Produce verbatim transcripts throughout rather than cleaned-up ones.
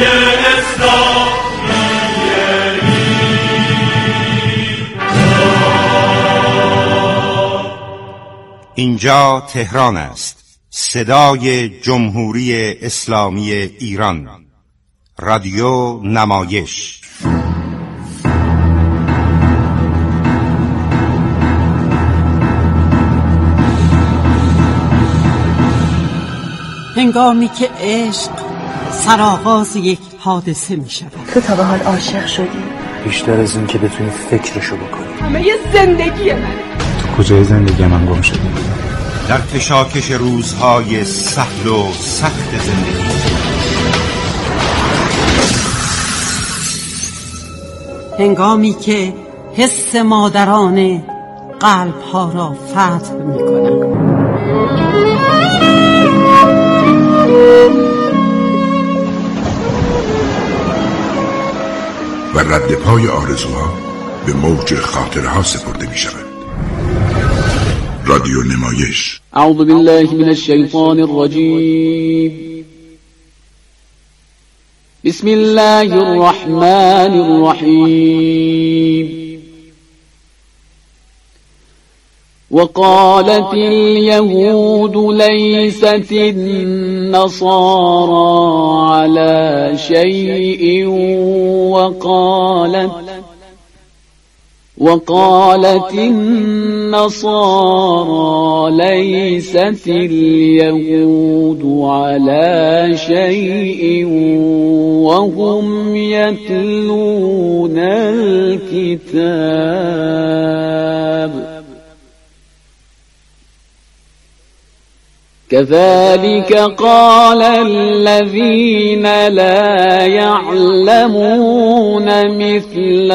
اینجا تهران است، صدای جمهوری اسلامی ایران، رادیو نمایش. هنگامی که عشق سرآغاز یک حادثه می شود. تو تا به حال عاشق شدی؟ بیشتر از این که بتونی فکرشو بکنی. همه یه زندگی منه. تو کجای زندگی من گم شدی؟ در کشاکش روزهای سهل و سخت زندگی، هنگامی که حس مادرانه قلب‌ها را فتح می‌کنند. و رد پای آرزوها به موج خاطرها سپرده می شود. رادیو نمایش. اعوذ بالله من الشیطان الرجیم. بسم الله الرحمن الرحیم. وقالت اليهود ليست النصارى على شيء وقالت وقالت النصارى ليست اليهود على شيء وهم يتلون الكتاب كذلك قال الذين لا يعلمون مثل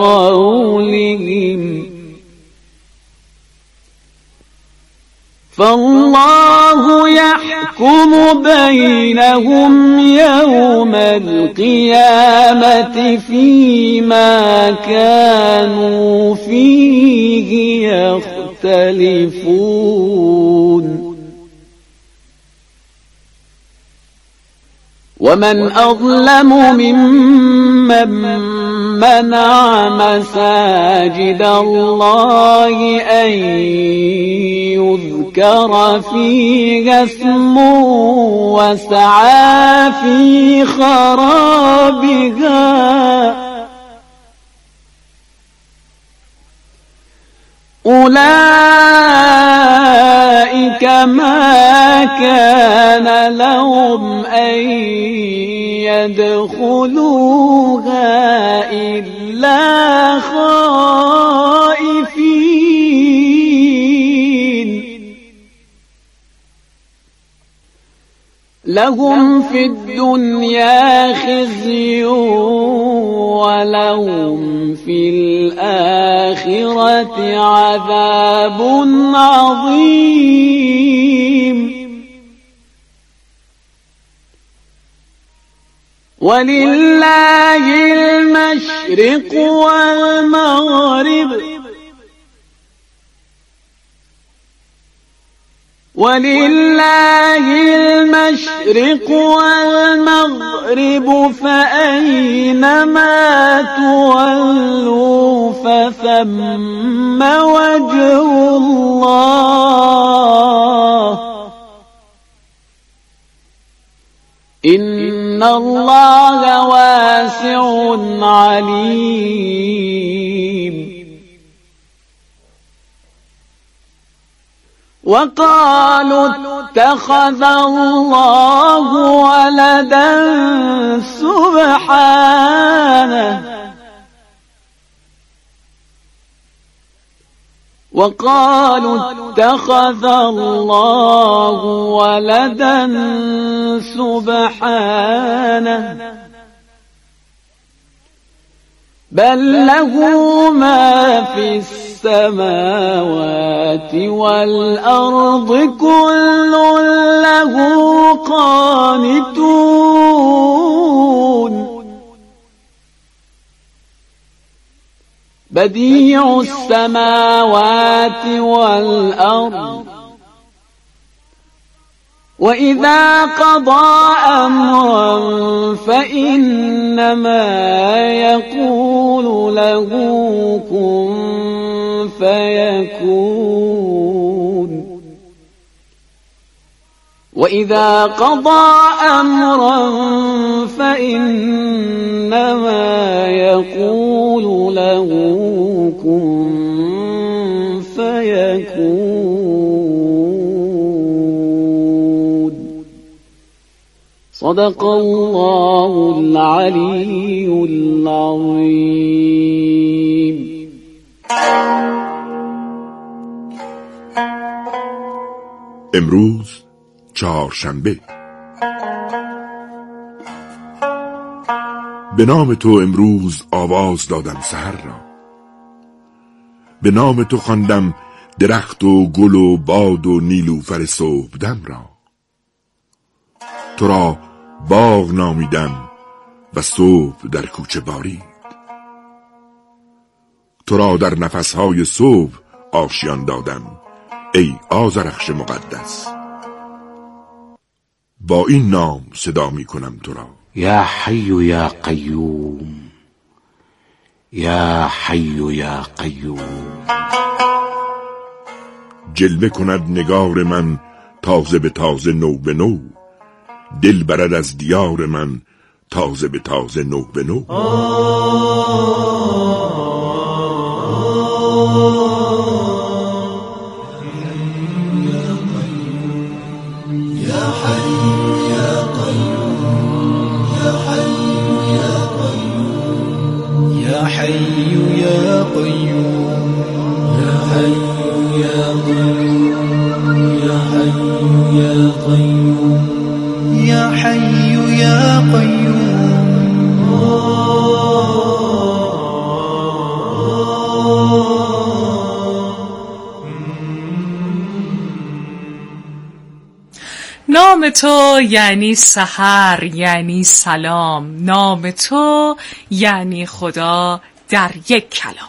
قولهم فالله يحكم بينهم يوم القيامة فيما كانوا فيه يختلفون ومن أظلم ممن منع مساجد الله أن يذكر فيها اسمه وسعى في خرابها أولئك ما كان لهم أن يدخلوها إلا خائفين لهم في الدنيا خزي ولهم في الآخرة عذاب عظيم ولله المشرق والمغرب ولله المشرق والمغرب فأينما تولوا فثم وجه الله إن الله واسع عليم وقالوا اتخذ الله ولدا سبحانه وقالوا اتخذ الله ولدا سبحانه بل له ما في السماوات والأرض كل له قانتون بديع السماوات والأرض وإذا قضى أمرا فإنما يقول له كن فيكون وإذا قضى أمرا فإنما يقول له كن فيكون صدق الله العلي العظيم. امروز چهارشنبه. به نام تو امروز آواز دادم سحر را، به نام تو خواندم درخت و گل و باد و نیلوفر صبحدم را. تو را باغ نامیدم و صبح در کوچه بارید، تو را در نفسهای صبح آشیان دادم ای آذرخش مقدس. با این نام صدا می کنم تو را: یا حی یا قیوم، یا حی یا قیوم. جلوه کند نگار من تازه به تازه، نو به نو، دل برد از دیار من تازه به تازه، نو به نو. نام تو یعنی سحر، یعنی سلام. نام تو یعنی خدا در یک کلام.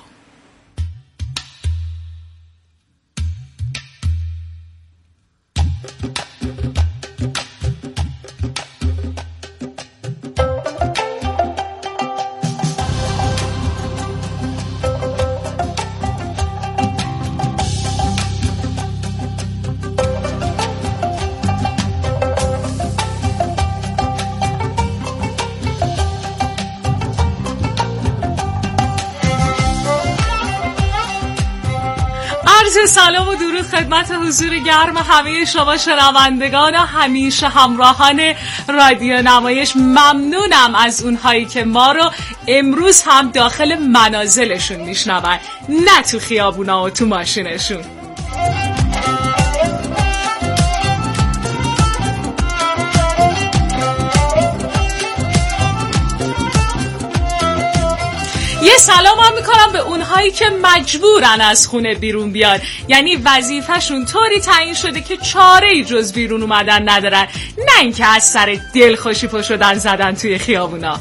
سلام و درود خدمت حضور گرم همه شما شنوندگان و همیشه همراهان رادیو نمایش. ممنونم از اونهایی که ما رو امروز هم داخل منازلشون میشنون، نه تو خیابونا و تو ماشینشون. یه سلام هم میکنم به اونهایی که مجبورن از خونه بیرون بیان، یعنی وظیفه‌شون طوری تعیین شده که چاره‌ای جز بیرون اومدن ندارن، نه اینکه از سر دلخوشی پا شدن زدن توی خیابونا.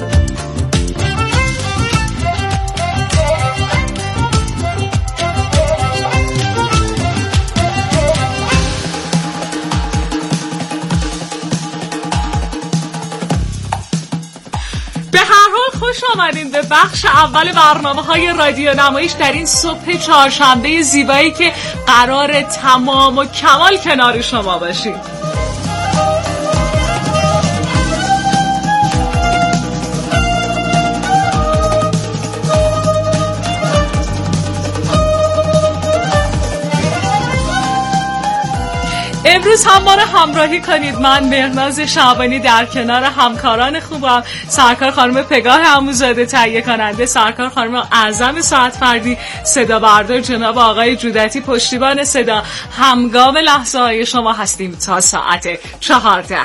خوش آمدین به بخش اول برنامه‌های رادیو نمایش در این صبح چهارشنبه زیبایی که قرار تمام و کمال کنار شما باشیم. امروز هم ما رو همراهی کنید. من مهناز شعبانی در کنار همکاران خوبم، سرکار خانم پگاه عموزاده تهیه کننده، سرکار خانم اعظم ساعت فردی، صدا بردار جناب آقای جودتی پشتیبان صدا. همگام لحظه های شما هستیم تا ساعت چهارده.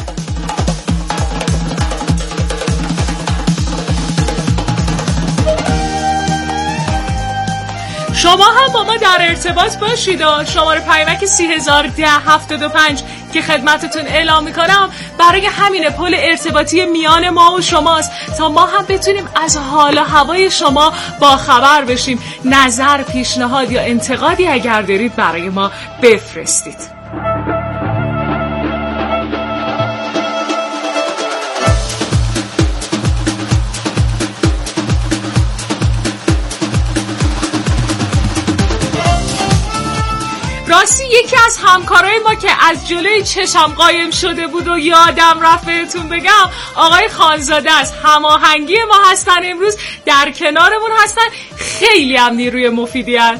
شما هم با ما در ارتباط باشید و شماره پیامک سی هزار ده هفتاد و پنج که خدمتتون اعلام میکنم برای همین پل ارتباطی میان ما و شماست تا ما هم بتونیم از حال و هوای شما با خبر بشیم. نظر، پیشنهاد یا انتقادی اگر دارید برای ما بفرستید. همکارای ما که از جلوی چشم قایم شده بود و یادم رفت بهتون بگم، آقای خانزاده از هماهنگی ما هستن، امروز در کنارمون هستن، خیلی هم نیروی مفیدی هست.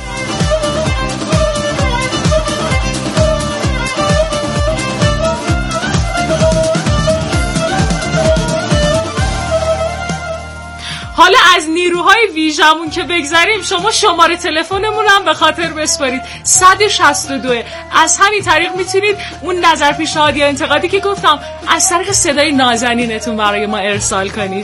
حالا از نیروهای ویژمون که بگذاریم، شما شماره تلفنمون هم به خاطر بسپارید، صد و شصت و دو. از همین طریق میتونید اون نظر، پیشنهاد یا انتقادی که گفتم از طریق صدای نازنینتون برای ما ارسال کنید.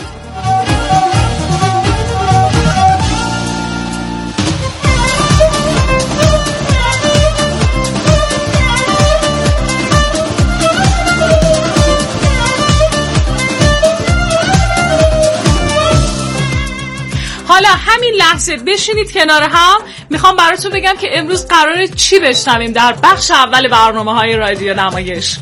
حالا همین لحظه بشینید کنار هم، میخوام براتون بگم که امروز قراره چی بشنویم در بخش اول برنامه‌های رادیو نمایش.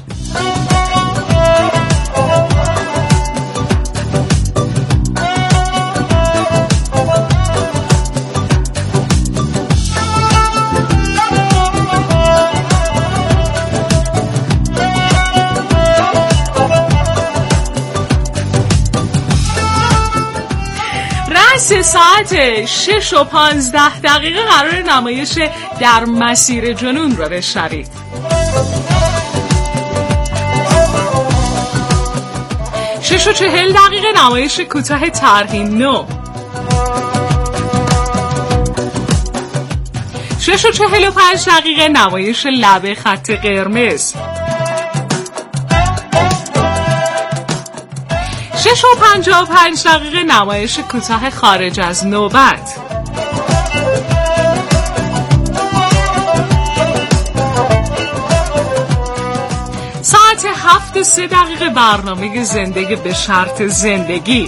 سه ساعت شش و پانزده دقیقه قرار نمایش در مسیر جنون رو بشنوید. شش و چهل دقیقه نمایش کوتاه طرحی نو. شش و چهل و پنج دقیقه نمایش لبه خط قرمز. شش و پنجاه و پنج دقیقه نمایش کوتاه خارج از نوبت. ساعت هفت و سه دقیقه برنامه زندگی به شرط زندگی.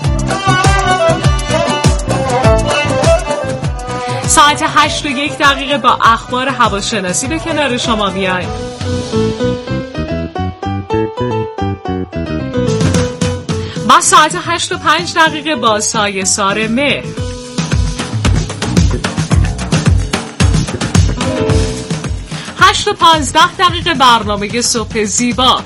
ساعت هشت و یک دقیقه با اخبار هواشناسی به کنار شما بیایم. و ساعت هشت و پنج دقیقه با سایه سار مهر. هشت و پانزده دقیقه برنامه صبح زیبا.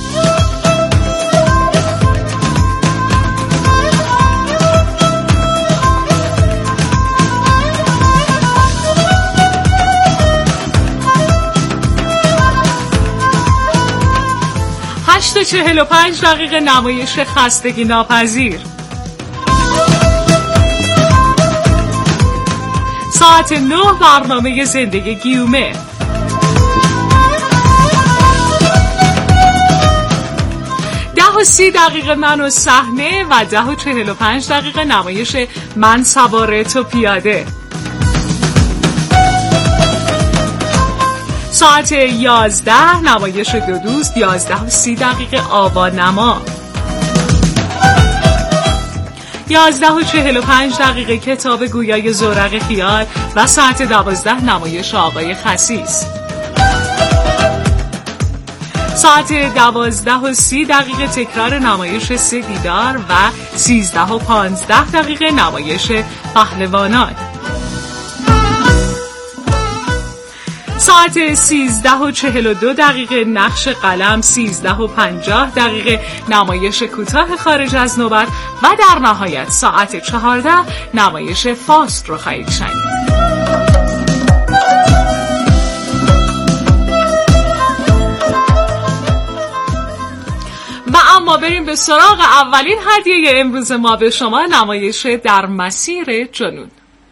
هشت و چهل و پنج دقیقه نمایش خستگی ناپذیر. ساعت نه برنامه زندگی گیومه. ده و سی دقیقه من و صحنه و ده و چهل و پنج دقیقه نمایش من سواره تو پیاده. ساعت یازده نمایش دو دوست. یازده و سی دقیقه آوانما. یازده و چهل و پنج دقیقه کتاب گویای زورق خیال و ساعت دوازده نمایش آقای خسیس. ساعت دوازده و سی دقیقه تکرار نمایش سه دیدار و سیزده و پانزده دقیقه نمایش پهلوانان. ساعت سیزده و چهل و دو دقیقه نقش قلم. سیزده و پنجاه دقیقه نمایش کوتاه خارج از نوبت و در نهایت ساعت چهارده نمایش فاست رو خواهید شنید. و اما بریم به سراغ اولین هدیه امروز ما به شما، نمایش در مسیر جنون.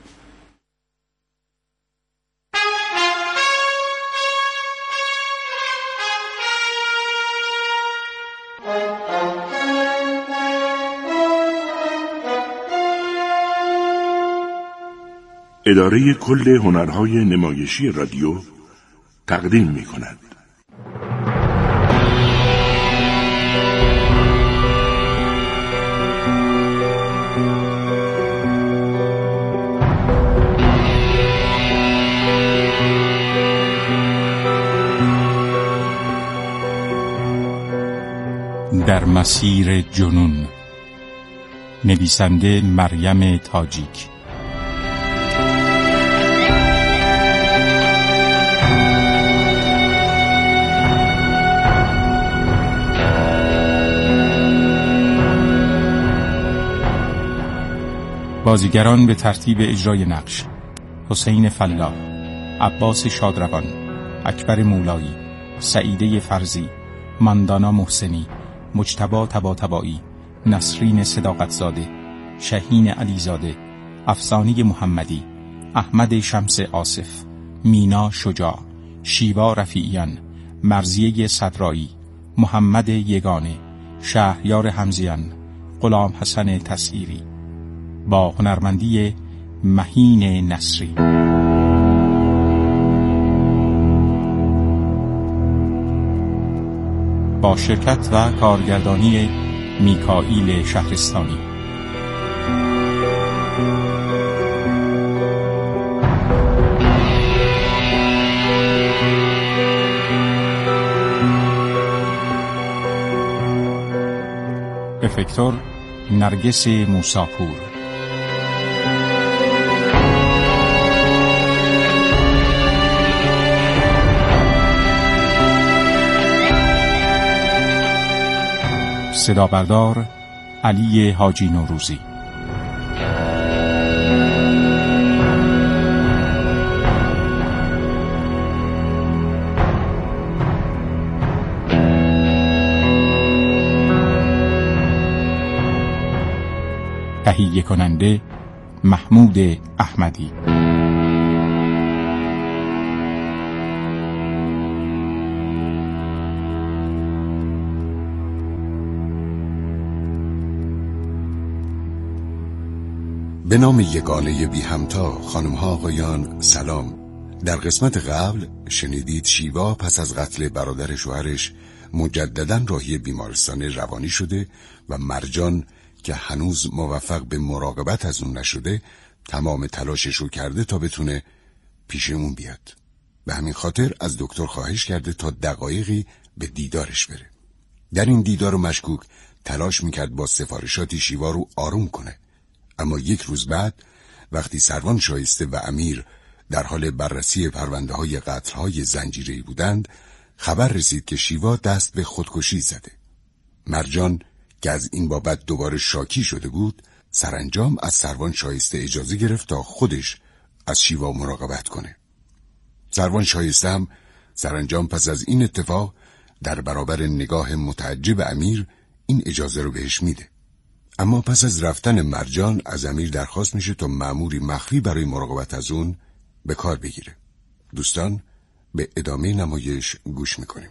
اداره کل هنرهای نمایشی رادیو تقدیم می کند. در مسیر جنون، نویسنده مریم تاجیک. بازیگران به ترتیب اجرای نقش: حسین فلاح، عباس شادروان، اکبر مولایی، سعیده فرزی، ماندانا محسنی، مجتبی طباطبایی، نسرین صداقتزاده، شهین علیزاده، افسانه محمدی، احمد شمس آصف، مینا شجاع، شیوا رفیعیان، مرضیه صدرایی، محمد یگانه، شهریار حمزیان، غلام حسن تسعیری، با هنرمندی مهین نصری. با شرکت و کارگردانی میکائیل شهرستانی. افکتور نرگس موساپور. صدا بردار علی حاجی نوروزی. تهیه کننده محمود احمدی. به نام یگانه بی همتا. خانم ها آقایان سلام. در قسمت قبل شنیدید شیوا پس از قتل برادر شوهرش مجدداً راهی بیمارستان روانی شده و مرجان که هنوز موفق به مراقبت از اون نشده تمام تلاشش رو کرده تا بتونه پیش اون بیاد. به همین خاطر از دکتر خواهش کرده تا دقایقی به دیدارش بره. در این دیدار مشکوک تلاش میکرد با سفارشاتی شیوا رو آروم کنه. اما یک روز بعد وقتی سروان شایسته و امیر در حال بررسی پرونده های قتل های زنجیره‌ای بودند، خبر رسید که شیوا دست به خودکشی زده. مرجان که از این بابت دوباره شاکی شده بود، سرانجام از سروان شایسته اجازه گرفت تا خودش از شیوا مراقبت کنه. سروان شایسته هم سرانجام پس از این اتفاق در برابر نگاه متعجب امیر این اجازه رو بهش میده. اما پس از رفتن مرجان از امیر درخواست میشه تا مأموری مخفی برای مراقبت از اون به کار بگیره. دوستان به ادامه نمایش گوش میکنیم.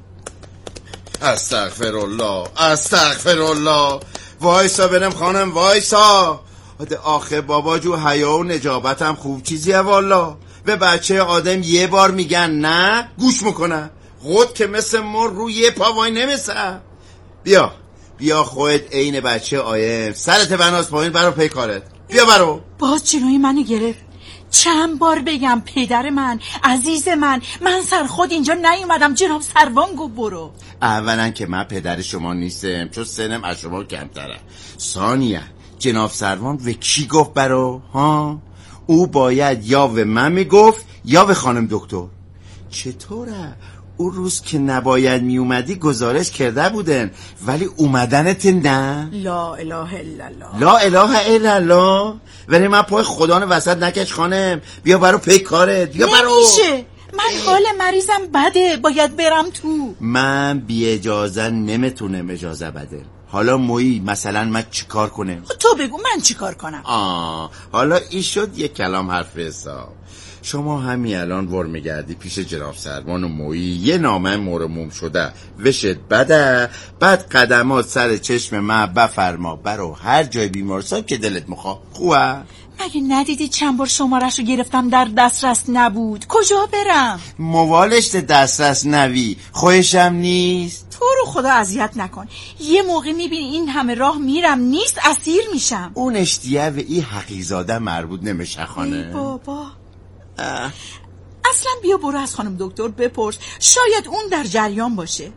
استغفرالله استغفرالله. وایسا برم خانم وایسا. آخه بابا جو حیا و نجابتم خوب چیزیه والا. به بچه آدم یه بار میگن نه گوش میکنه. خود که مثل مر روی یه پا وای نمیسه. بیا بیا خودت عین بچه آیم سرت بناس پایین برو پی کارت. بیا برو. باز جلوی منو گرفت. چند بار بگم پدر من عزیز من من سر خود اینجا نیومدم. جناب سروان گفت برو. اولا که من پدر شما نیستم چون سنم از شما کمتره. ثانیا جناب سروان و کی گفت برو ها؟ او باید یا و من میگفت یا به خانم دکتر. چطوره؟ اون روز که نباید می اومدی گزارش کرده بودن ولی اومدنت نه. لا اله الا الله. لا اله الا الله. ولی من پای خدا رو وسط نکش خانم. بیا برو پی کارت. بیا برو. نمیشه. من حال مریضم بده باید برم تو. من بی اجازه نمیتونم اجازه بده. حالا مویی مثلا من چیکار کنم؟ تو بگو من چیکار کنم. آه حالا این شد یک کلام حرف حساب. شما همین الان ور میگردی پیش جناب سروان و مویی یه نامه مرموم شده وشت بده، بعد قدمات سر چشم من بفرما برو هر جای بیمارستان که دلت میخواد. خوبه؟ مگه ندیدی چند بار شمارش رو گرفتم در دسترس نبود. کجا برم؟ موالش دسترس نوی خوشم نیست. تو رو خدا اذیت نکن. یه موقع میبینی این همه راه میرم نیست اسیر میشم. اون اشتیه و این حقیزاده مربوط نمیشه خانه. ای بابا اه. اصلا بیا برو از خانم دکتر بپرس شاید اون در جریان باشه.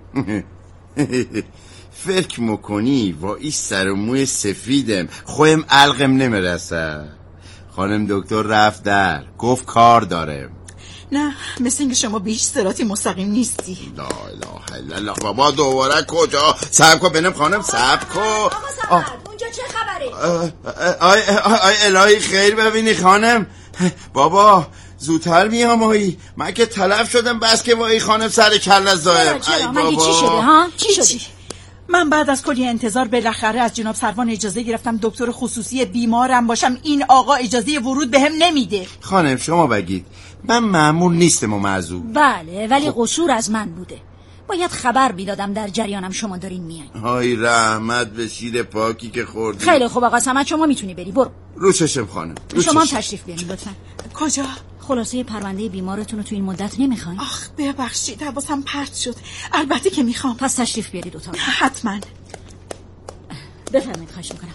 فکر میکنی با این سر و موی سفیدم خویم علقم نمیرسه. خانم دکتر رفت در گفت کار داره. نه مثل اینکه شما بیش صراطی مستقیم نیستی. لا اله الا الله. بابا دوباره کجا؟ صبر کن ببینم خانم، صبر کن. آقا صبر، اونجا چه خبره؟ آی آی الهی خیر ببینی خانم. بابا زودتر میام آی، من که تلف شدم بس که وای خانم سر کله زایم. ای بابا چی شده ها؟ چی شده؟ من بعد از کلی انتظار بالاخره از جناب سروان اجازه گرفتم دکتر خصوصی بیمارم باشم. این آقا اجازه ورود بهم نمیده. خانم شما بگید من مأمور نیستم و معذور. بله ولی قصور از من بوده. باید خبر میدادم در جریانم شما دارین میایین. های رحمت به شیر پاکی که خوردی. خیلی خوب آقا صمد شما میتونی بری، برو. رو چشم خانم. رو شما هم چشم. تشریف بیارین لطفا. کجا؟ خلاصه پرونده بیمارتون رو تو این مدت نمیخواین؟ آخ ببخشید حواسم پرت شد. البته که میخوام. پس تشریف بیارید اتاق. حتما. بفرمایید، خواهش میکنم.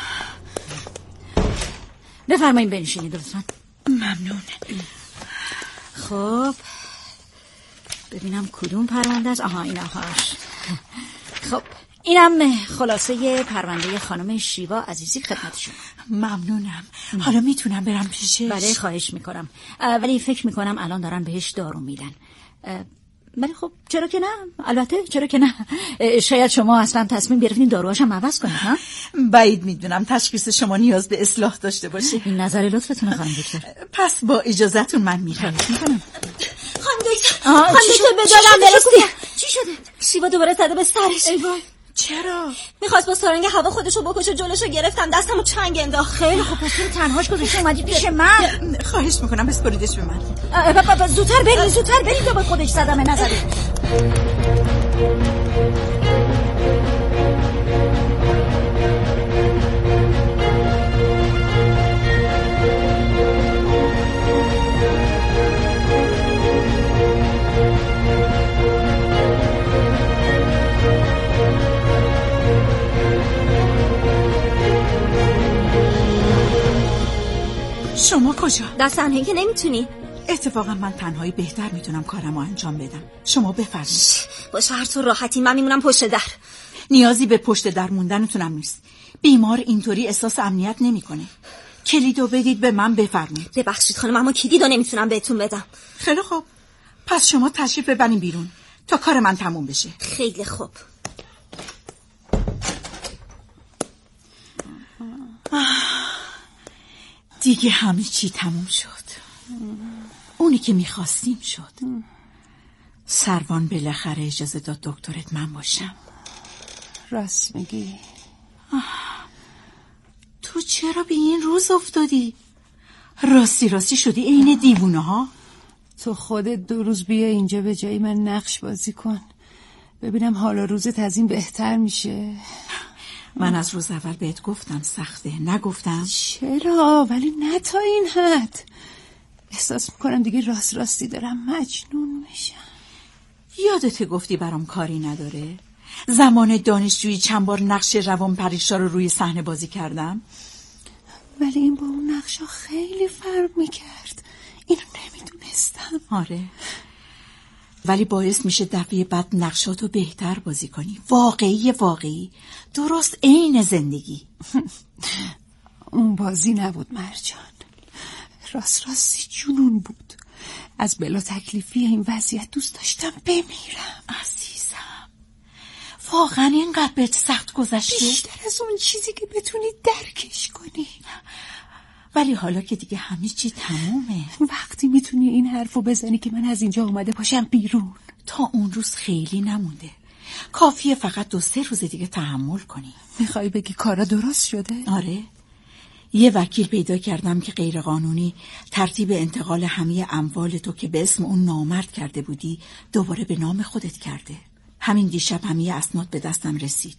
بفرمایید بنشینید لطفا. ممنون. خب ببینم کدوم پرونده است. آها این آخرش. خب اینم خلاصه پرونده خانم شیوا عزیزی خدمت شما. ممنونم. حالا میتونم برم پیشش؟ بله خواهش میکنم، ولی فکر میکنم الان دارن بهش دارو میدن. ولی خب چرا که نه، البته چرا که نه. شاید شما اصلا تصمیم گرفتین داروهاش هم عوض کنید ها؟ بعید میدونم تشخیص شما نیاز به اصلاح داشته باشه. این نظر لطفتونه خانم دکتر. پس با اجازهتون من میرم. میکنم. خانم دکتر خانم دکتر به دادم برسید. چی شده؟ شیوا دوباره زده به سرش. ای وای چرا؟ میخواست با سارنگ هوا خودشو بکشه، جلوشو گرفتم دستمو چنگ انداخت. خیلی خب پس تو تنهاش گذاشتی اومدی پیش من. خواهش میکنم بسپاریدش به من. زودتر برید زودتر برید تا با خودش صدمه نزده. شما کجا؟ دست تنهایی که نمیتونی. اتفاقا من تنهایی بهتر میتونم کارمو انجام بدم. شما بفرمایید. باشه هر طور راحتی، من میمونم پشت در. نیازی به پشت در موندنتونم نیست. بیمار اینطوری احساس امنیت نمیکنه. کلیدو بدید به من بفرمایید. ببخشید خانم اما کلیدو نمیتونم بهتون بدم. خیلی خوب. پس شما تشریف ببرین بیرون تا کار من تموم بشه. خیلی خوب. دیگه همه چی تموم شد. اونی که میخواستیم شد. سروان بالاخره اجازه داد دکترت من باشم. راست میگی. تو چرا به این روز افتادی؟ راستی راستی شدی عین دیوونه ها. تو خودت دو روز بیا اینجا به جای من نقش بازی کن، ببینم حالا روزت از این بهتر میشه. من از روز اول بهت گفتم سخته، نگفتم؟ چرا؟ ولی نه تا این حد. احساس میکنم دیگه راست راستی دارم مجنون میشم. یادت گفتی برام کاری نداره؟ زمان دانشجویی چند بار نقش روان پریشا رو روی صحنه بازی کردم. ولی این با اون نقشا خیلی فرق میکرد. اینو نمیدونستم. آره ولی باعث میشه دفعه بعد نقشاتو بهتر بازی کنی. واقعی واقعی، درست عین زندگی. اون بازی نبود مرجان، راست راستی جنون بود. از بلا تکلیفی این وضعیت دوست داشتم بمیرم. عزیزم واقعا اینقدر بهت سخت گذشته؟ بیشتر از اون چیزی که بتونی درکش کنی. ولی حالا که دیگه همه چی تمومه، وقتی میتونی این حرفو بزنی که من از اینجا اومده پاشم بیرون. تا اون روز خیلی نمونده، کافیه فقط دو سه روز دیگه تحمل کنی. میخوای بگی کارا درست شده؟ آره، یه وکیل پیدا کردم که غیرقانونی ترتیب انتقال همه اموال تو که به اسم اون نامرد کرده بودی دوباره به نام خودت کرده. همین دیشب همه اسناد به دستم رسید.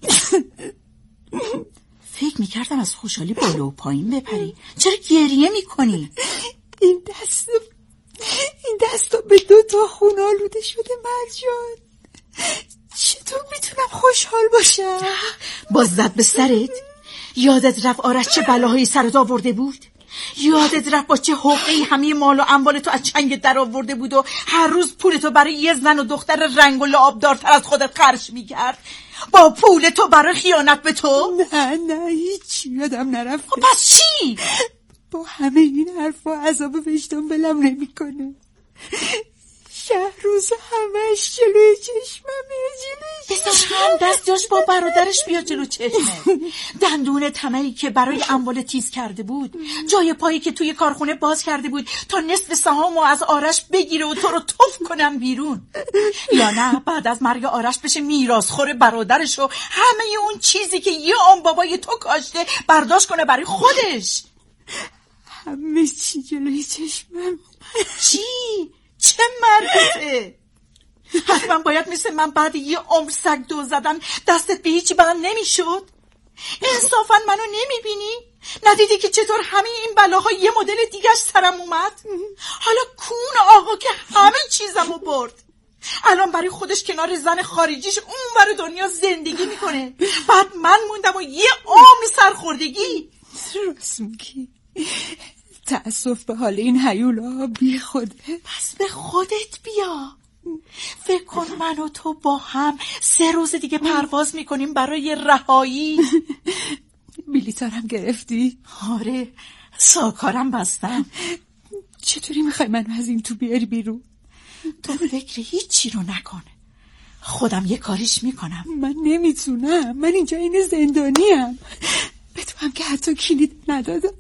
فکر میکردم از خوشحالی بالا و پایین بپری. چرا گریه میکنی؟ این دست این دستا به دو تا خون آلوده شده مرجان. چطور میتونم خوشحال باشم؟ باز زد به سرت؟ یادت رفت آرش چه بلاهایی سرت آورده بود؟ یادت رفت با چه حقی همه مال و اموال تو از چنگ در آورده بود و هر روز پولتو برای یه زن و دختر رنگ و لعابدارتر از خودت خرج میکرد؟ با پول تو برای خیانت به تو؟ نه نه هیچی یادم نرفته. پس چی؟ با همه این حرفا عذاب وجدان بلم نمیکنه. شهروز همش جلوی چشممه، جلوی بساش هم دست جاش با برادرش بیا جلو چشمه. دندون طمعی که برای اموال تیز کرده بود، جای پایی که توی کارخونه باز کرده بود تا نصف سهامو از آرش بگیره و تو رو تف کنم بیرون. یا نه بعد از مرگ آرش بشه میراثخور برادرش و همه اون چیزی که یه عمر بابای تو کاشته برداشت کنه برای خودش. همه چی جلوی چشمم. چی؟ چه مرده؟ حتما باید مثل من بعد یه عمر سگ دو زدن دستت به هیچی بند نمیشد؟ انصافا منو نمیبینی؟ ندیدی که چطور همه این بلاها یه مدل دیگرش سرم اومد؟ حالا کون آقا که همه چیزمو برد، الان برای خودش کنار زن خارجیش اون ور دنیا زندگی میکنه، بعد من موندم و یه عمر سرخوردگی. راست میگی، تأسف به حال این هیولا بی خوده. پس به خودت بیا. فکر کن من و تو با هم سه روز دیگه پرواز میکنیم برای رهایی. بلیطارم گرفتی؟ آره، ساکارم بستم. چطوری میخوای منو از این تو بیاری بیرون؟ تو فکر هیچی رو نکن، خودم یه کاریش میکنم. من نمیتونم، من اینجا این زندانیم. به تو هم که حتی کلید ندادم.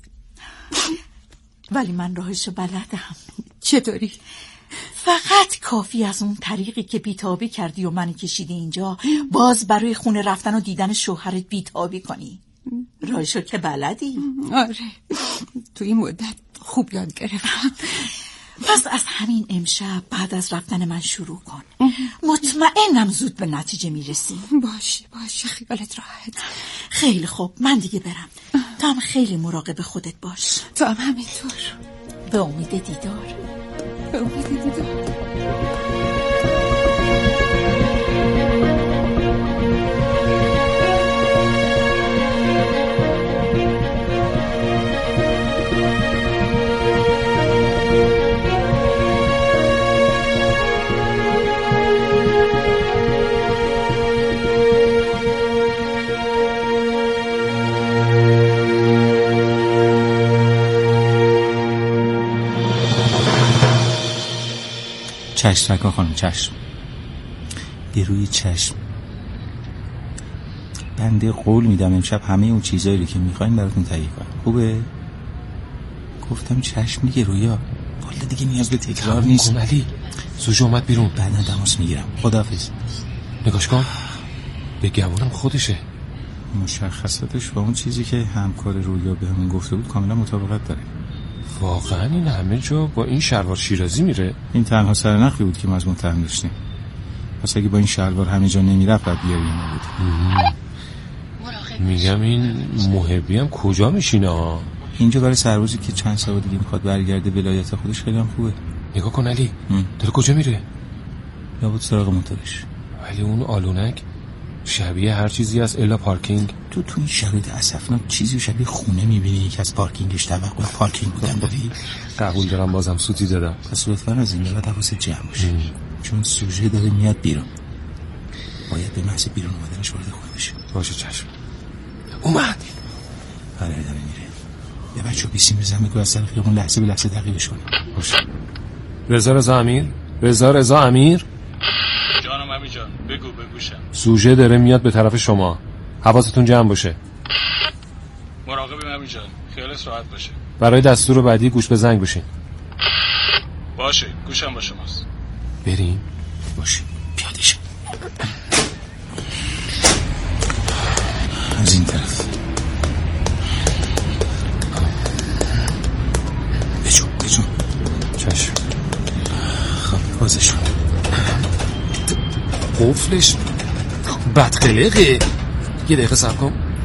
ولی من راهشو بلدم. چطوری؟ فقط کافی از اون طریقی که بیتابی کردی و من کشیدی اینجا باز برای خونه رفتن و دیدن شوهرت بیتابی کنی. راهشو که بلدی. آره، تو این مدت خوب یاد گرفتم. پس از همین امشب بعد از رفتن من شروع کن. مطمئنم زود به نتیجه میرسی. باشه باشه، خیالت راحت. خیلی خوب، من دیگه برم. تو هم خیلی مراقب خودت باش. تو هم همینطور. به امید دیدار. به امید دیدار. چشم سرکار خانم، چشم. به روی چشم. بنده قول میدم امشب همه اون چیزایی که میخواین براتون تهیه کنم. خوبه؟ گفتم چشم دیگه رویا. والا دیگه نیاز به تکرار نیست. علی سوژه اومد بیرون. بعدا تماس میگیرم. خداحافظ. نگاش کن، به گمونم خودشه. مشخصاتش با اون چیزی که همکار رویا بهمون گفته بود کاملا مطابقت داره. واقعا این همه جا با این شلوار شیرازی میره؟ این تنها سرنخی بود که ما از متهم داشتیم. پس اگه با این شلوار همه جا نمیرفت بعد بیاری نبود. میگم این محبی هم کجا میشینه ها؟ اینجا برای سربازی که چند سال دیگه میخواد برگرده ولایت خودش خیلی هم خوبه. نگاه کن علی، داره کجا میره؟ لابد سراغ موتورش. ولی اون آلونک شبیه هر چیزی از الا پارکینگ. تو تو این شرایط اسفناک چیزی شبیه خونه میبینی که از پارکینگش توقع پارکینگ بودن داری؟ قبول دارم، بازم سوتی دادم. پس لطفا از این بعد حواست جمع باشه، چون سوژه داره میاد بیرون. باید به محض بیرون اومدنش وارد خونه بشه. باشه چشم. اومد. آره داره میره. یه بچه بیسیم بزن بگو از سر خیابون لحظه به لحظه تعقیبش کنه. باشه. رضا رضا امیر، رضا رضا امیر. جانم امیر جان، بگو بگوشم. سوژه داره میاد به طرف شما، حواستون جمع باشه. مراقبیم امیر جان، خیالت راحت باشه. برای دستور بعدی گوش به زنگ باشین. باشه، گوشم با شماست. بریم. باشه، پیاده شو. از این طرف. بجو بجو. چشم. خب بازش کن. قفلش بدقلقه. یه دقیقه صبر کن.